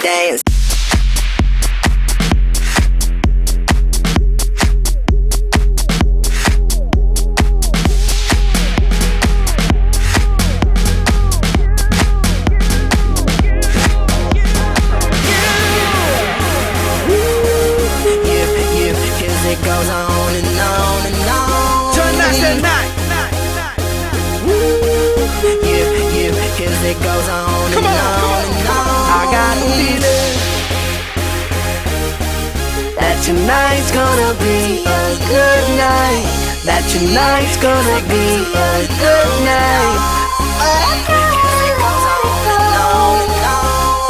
dance. It goes on and on and on. Tonight's the night. Cause it goes on Come and on, on and on. I got a feeling that tonight's gonna be a good night. That tonight's gonna be a good night. Cause it goes on and on and on.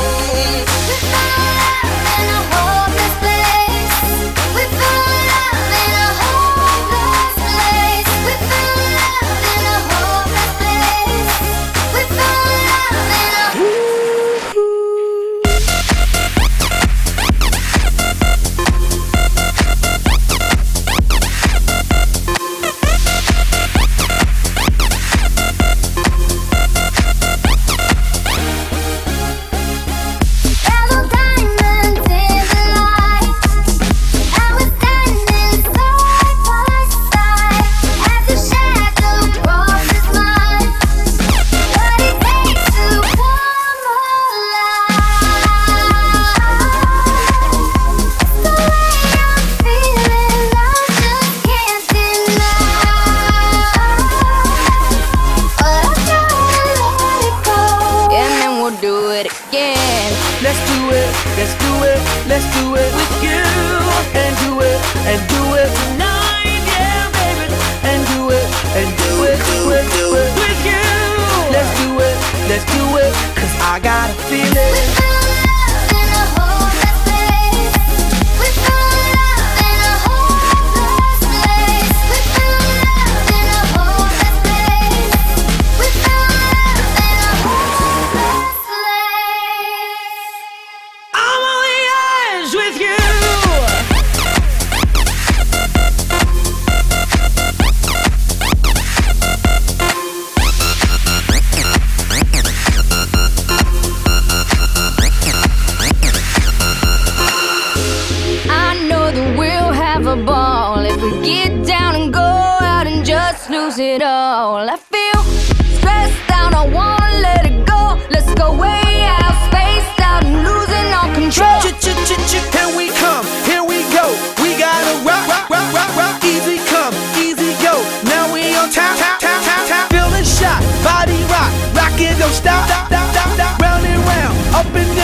Let's do it, let's do it, let's do it with you. And do it tonight, yeah, baby. And do it with you. Let's do it, cause I got a feeling. With you. I know that we'll have a ball if we get down and go out and just lose it all. I feel stressed out, I wanna let it go. Let's go way out, spaced out and losing all control. Here we come, here we go. We gotta rock, easy come, easy go. Now we on time, feeling shot, body rock, rockin', don't stop, round and round, up and